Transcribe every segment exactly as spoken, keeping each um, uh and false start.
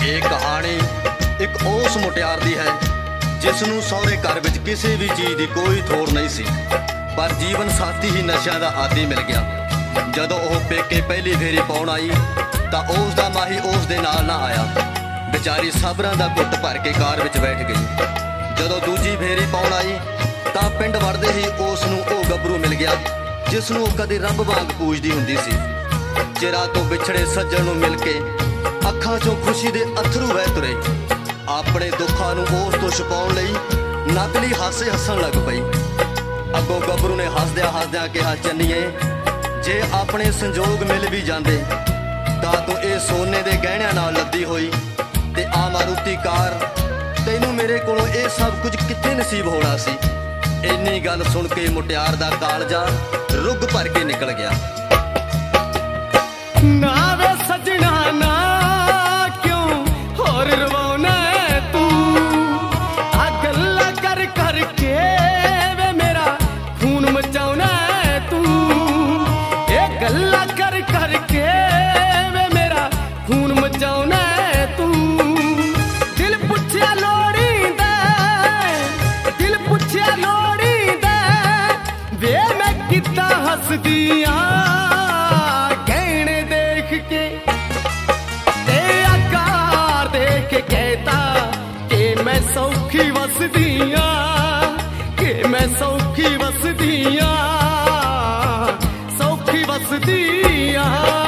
ਇਹ ਕਹਾਣੀ ਇੱਕ ਉਸ ਮੁਟਿਆਰ ਦੀ ਹੈ ਜਿਸ ਨੂੰ ਸਹੁਰੇ ਘਰ ਵਿੱਚ ਕਿਸੇ ਵੀ ਚੀਜ਼ ਦੀ ਕੋਈ ਥੋੜ ਨਹੀਂ ਸੀ, ਪਰ ਜੀਵਨ ਸਾਥੀ ਹੀ ਨਸ਼ਿਆਂ ਦਾ ਆਦੀ ਮਿਲ ਗਿਆ। ਜਦੋਂ ਉਹ ਪੇਕੇ ਪਹਿਲੀ ਫੇਰੀ ਪਾਉਣ ਆਈ ਤਾਂ ਉਸ ਦਾ ਮਾਹੀ ਉਸ ਦੇ ਨਾਲ ਨਾ ਆਇਆ। ਵਿਚਾਰੀ ਸਬਰਾਂ ਦਾ ਘੁੱਟ ਭਰ ਕੇ ਕਾਰ ਵਿੱਚ ਬੈਠ ਗਈ। ਜਦੋਂ ਦੂਜੀ ਫੇਰੀ ਪਾਉਣ ਆਈ ਤਾਂ ਪਿੰਡ ਵੜਦੇ ਹੀ ਉਸ ਨੂੰ ਉਹ ਗੱਭਰੂ ਮਿਲ ਗਿਆ ਜਿਸ ਨੂੰ ਉਹ ਕਦੇ ਰੱਬ ਵਾਂਗ ਪੂਜਦੀ ਹੁੰਦੀ ਸੀ। ਚਿਰਾਂ ਤੋਂ ਵਿਛੜੇ ਸੱਜਣ ਨੂੰ ਮਿਲ ਕੇ ਅੱਖਾਂ 'ਚੋਂ ਖੁਸ਼ੀ ਦੇ ਅੱਥਰੂ ਵਹਿ ਤੁਰੇ। ਆਪਣੇ ਦੁੱਖਾਂ ਨੂੰ ਉਸ ਤੋਂ ਛੁਪਾਉਣ ਲਈ ਨਕਲੀ ਹਾਸੇ ਹੱਸਣ ਲੱਗ ਪਈ। ਅੱਗੋਂ ਗੱਭਰੂ ਨੇ ਹੱਸਦਿਆਂ ਹੱਸਦਿਆਂ ਕਿਹਾ, ਚੰਨੀਏ ਜੇ ਆਪਣੇ ਸੰਜੋਗ ਮਿਲ ਵੀ ਜਾਂਦੇ ਤਾਂ ਤੂੰ ਇਹ ਸੋਨੇ ਦੇ ਗਹਿਣਿਆਂ ਨਾਲ ਲੱਦੀ ਹੋਈ ਤੇ ਆ ਮਾਰੂਤੀ ਕਾਰ, ਤੈਨੂੰ ਮੇਰੇ ਕੋਲੋਂ ਇਹ ਸਭ ਕੁਝ ਕਿੱਥੇ ਨਸੀਬ ਹੋਣਾ ਸੀ। ਇੰਨੀ ਗੱਲ ਸੁਣ ਕੇ ਮੁਟਿਆਰ ਦਾ ਕਾਲਜਾ ਰੁੱਗ ਭਰ ਕੇ ਨਿਕਲ ਗਿਆ। ਨਾ ਵੇ ਸਜਣਾ ਨਾ ਕਿਉਂ ਹੋਰ ਰਵਾਉਣਾ ਤੂੰ, ਆ ਗੱਲਾਂ ਕਰ ਕਰਕੇ ਵੇ ਮੇਰਾ ਖੂਨ ਮਚਾਉਣਾ ਤੂੰ। ਇਹ ਗੱਲਾਂ ਕਰ ਕਰਕੇ ਵੇ ਮੇਰਾ ਖੂਨ ਮਚਾਉਣਾ ਤੂੰ। ਦਿਲ ਪੁੱਛਿਆ ਲੋੜੀਂਦਾ, ਦਿਲ ਪੁੱਛਿਆ ਲੋੜੀਂਦਾ ਵੇ ਮੈਂ ਕਿੱਦਾਂ ਹੱਸਦੀ ਆਂ ਸੌਖੀ ਵਸਦੀਆਂ, ਕਿ ਮੈਂ ਸੌਖੀ ਵਸਦੀਆਂ, ਸੌਖੀ ਵਸਦੀਆਂ।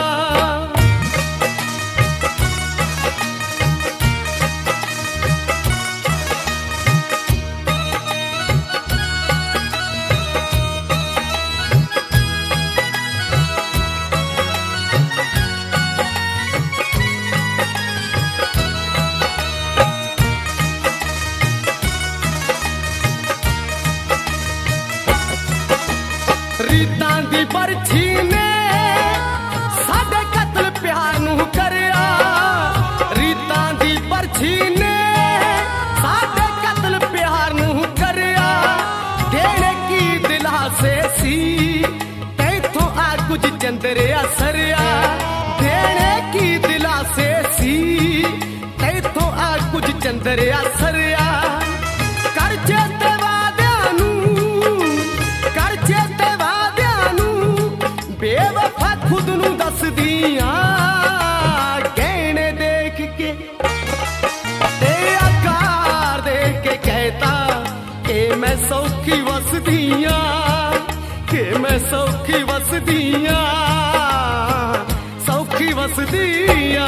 ਰੀਤਾਂ ਦੀ ਪਰਛੀ ਨੇ ਸਾਡੇ ਕਤਲ ਪਿਆਰ ਨੂੰ ਕਰਿਆ। ਰੀਤਾਂ ਦੀ ਪਰਛੀ ਨੇ ਸਾਡੇ ਕਤਲ ਪਿਆਰ ਨੂੰ ਕਰਿਆ। ਦੇਣੇ ਕੀ ਦਿਲਾਸੇ ਸੀ ਤੈਥੋਂ ਆ ਕੁਝ ਚੰਦਰਿਆ ਸਰਿਆ। ਦੇਣੇ ਕੀ ਦਿਲਾਸੇ ਸੀ ਤੈਥੋਂ ਆ ਕੁਝ ਚੰਦਰਿਆ ਸਰਿਆ। ਕਰ ਚੇਤੇ ਵਾਦਿਆਂ ਨੂੰ, ਕਰ ਚੇਤੇ ਬੇਵਫਾ ਖੁਦ ਨੂੰ ਦੱਸਦੀਆਂ ਗਹਿਣੇ ਦੇਖ ਕੇ ਤੇ ਆਕਾਰ ਦੇਖ ਕੇ ਕਹਿਤਾ ਕਿ ਮੈਂ ਸੌਖੀ ਵਸਦੀਆਂ, ਕਿ ਮੈਂ ਸੌਖੀ ਵਸਦੀਆਂ, ਸੌਖੀ ਵਸਦੀਆਂ।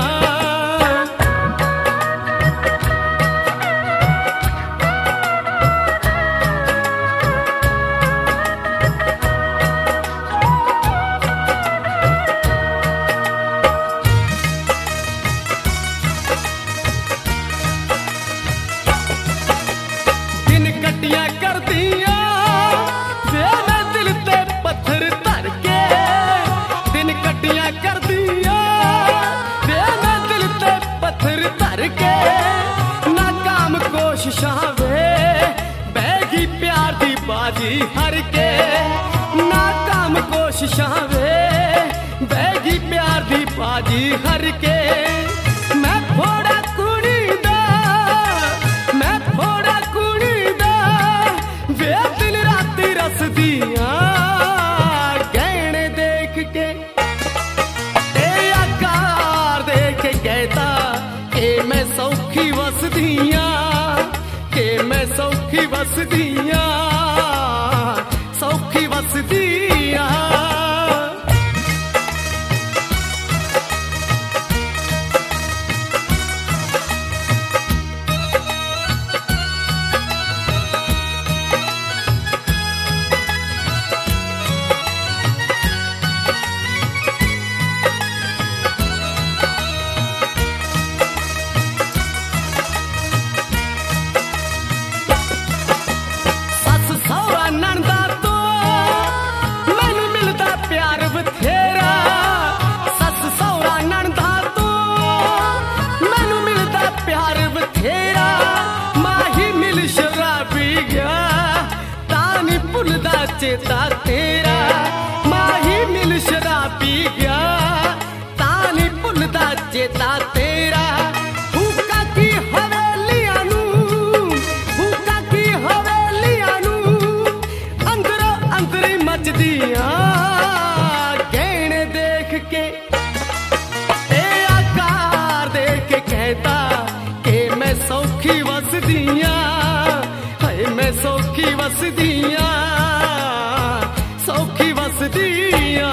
ਕਰਦੀਆਂ ਵੇ ਮੈਂ ਦਿਲ ਤੇ ਪੱਥਰ ਧਰ ਕੇ, ਦਿਨ ਕੱਟੀਆਂ ਕਰਦੀਆਂ ਵੇ ਮੈਂ ਦਿਲ ਤੇ ਪੱਥਰ ਧਰ ਕੇ। ਨਾਕਾਮ ਕੋਸ਼ਿਸ਼ਾਂ ਵੇ ਬਹਿ ਗਈ ਪਿਆਰ ਦੀ ਬਾਜੀ ਹਾਰ ਕੇ। ਨਾਕਾਮ ਕੋਸ਼ਿਸ਼ਾਂ ਵੇ ਬਹਿ ਗਈ ਪਿਆਰ ਦੀ ਬਾਜੀ ਹਾਰ ਕੇ। ਮੈਂ ਫੋੜਾ ਕੁੜੀ ਦਾ, ਮੈਂ ਫੋੜਾ ਕੁੜੀ ਦਾ ਵੇ ਦਿਨ ਰਾਤੀ ਰਸਦੀਆਂ ਗਹਿਣੇ ਦੇਖ ਕੇ ਤੇ ਆਕਾਰ ਦੇਖ ਕੇ ਕਹਿਤਾ ਕਿ ਮੈਂ ਸੌਖੀ ਵਸਦੀਆਂ, ਕਿ ਮੈਂ ਸੌਖੀ ਵਸਦੀਆਂ, ਸੌਖੀ ਵਸਦੀਆਂ। चेता तेरा माही मिल शराब पी गया, तानी भुलदा चेता तेरा। ਵਸਦੀਆਂ ਸੌਖੀ ਵਸਦੀਆਂ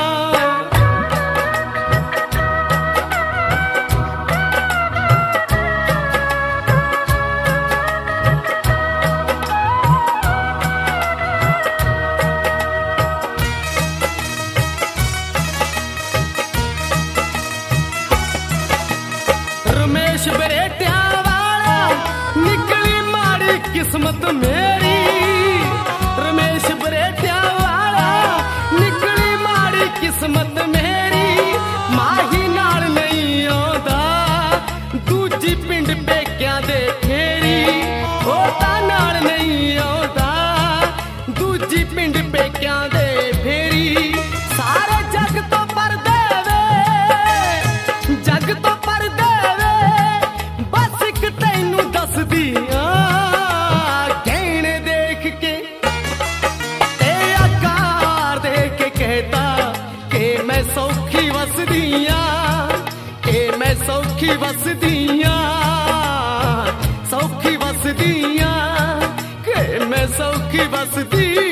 ਰਮੇਸ਼ ਬਰੇਟਿਆਂ ਵਾਲਾ ਨਿਕਲੀ ਮਾੜੀ ਕਿਸਮਤ ਮੇਰੀ ਰਮੇਸ਼ ਬਰੇਟਿਆਂ ਵਾਲਾ ਨਿਕਲੀ ਮਾੜੀ ਕਿਸਮਤ ਮੇਰੀ ਮਾਹੀ ਨਾਲ ਨਹੀਂ ਆਉਂਦਾ ਦੂਜੀ ਪਿੰਡ ਪੇਕਿਆਂ ਦੇ ਫੇਰੀ ਉਹ ਤਾਂ ਨਾਲ ਨਹੀਂ ਆਉਂਦਾ ਦੂਜੀ ਪਿੰਡ ਪੇਕਿਆਂ ਦੇ ਫੇਰੀ ਸਾਰੇ ਜੱਗ ਤੋਂ ਪਰਦੇ ਵੇ ਜੱਗ ਤੋਂ ਪਰਦੇ ਵੇ ਬਸ ਇੱਕ ਤੈਨੂੰ ਦੱਸਦੀਆਂ ਗਹਿਣੇ ਦੇਖ ਕੇ ਤੇ ਆਕਾਰ ਦੇਖ ਕੇ ਕਹਿਤਾ ਕਿ ਮੈਂ ਸੌਖੀ ਵਸਦੀਆਂ ਕਿ ਮੈਂ ਸੌਖੀ ਵਸਦੀਆਂ ਸੌਖੀ ਵਸਦੀਆਂ ਕਿ ਮੈਂ ਸੌਖੀ ਵਸਦੀ